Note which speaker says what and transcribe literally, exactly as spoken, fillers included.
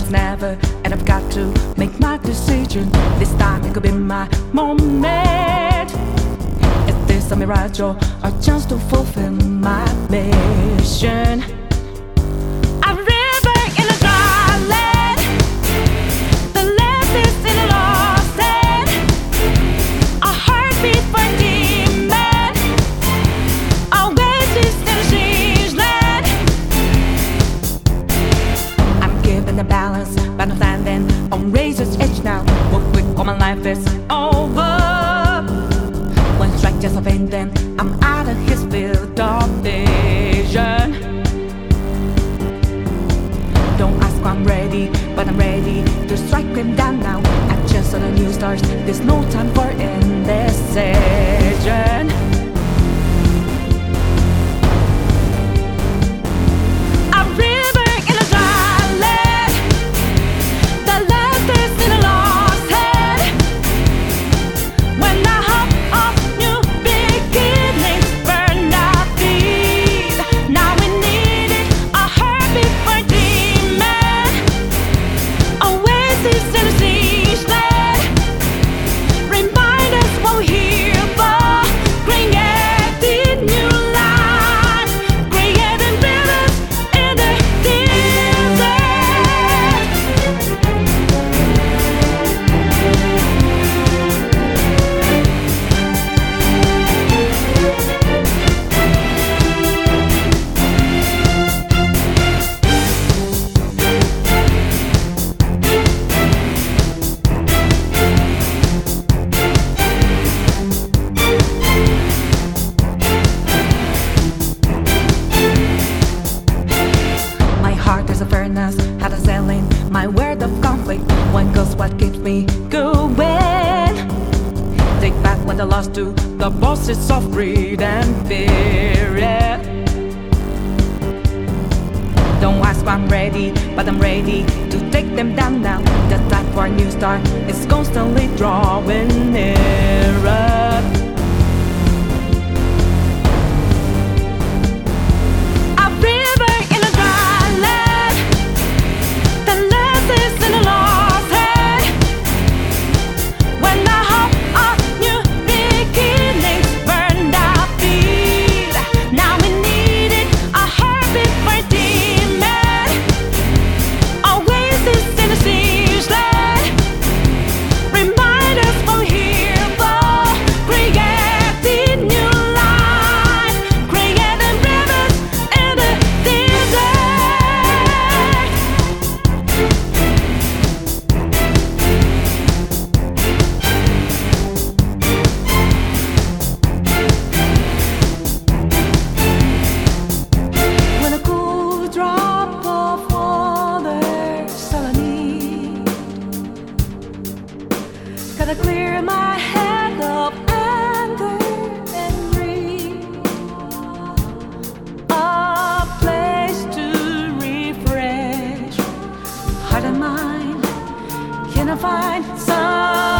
Speaker 1: is never, and I've got to make my decision. This time it could be my moment. Is this a mirage or a chance to fulfill my mission? A river in a dry land, the left is in a lost land, a heartbeat for a demon, a oasis in a strange land. I'm given the balance, but I'm standing on razor's edge now. What quick, all my life is over. One strike just a vein, then I'm out of his field of vision. Don't ask why I'm ready, but I'm ready to strike him down now. I just saw the new stars, there's no time for indecision. A river in a dry land, the left is in a lost hand. When I hop off new beginnings, burn our feet. Now we need it, a heartbeat for demon, oasis in a strange land. Remind us what we're here for, creating new life, creating rivers in the desert. My heart is a furnace, had a selling my word of conflict. One goes what keeps me going. Take back what I lost to the bosses of greed and fear. Yeah. Don't ask why I'm ready, but I'm ready to take them down now. The time for a new start is constantly drawing nearer. A river in a dry land, the left is in a lost hand. When I hop off new beginnings, burned our feet. Now we need it, a heartbeat for demon, oasis in a strange land. Remind us what we're here for, creating new life, creating rivers in the desert. When a cool drop of water's all I need, gotta clear my head of anger and greed. A place to refresh heart and mind. Can I find some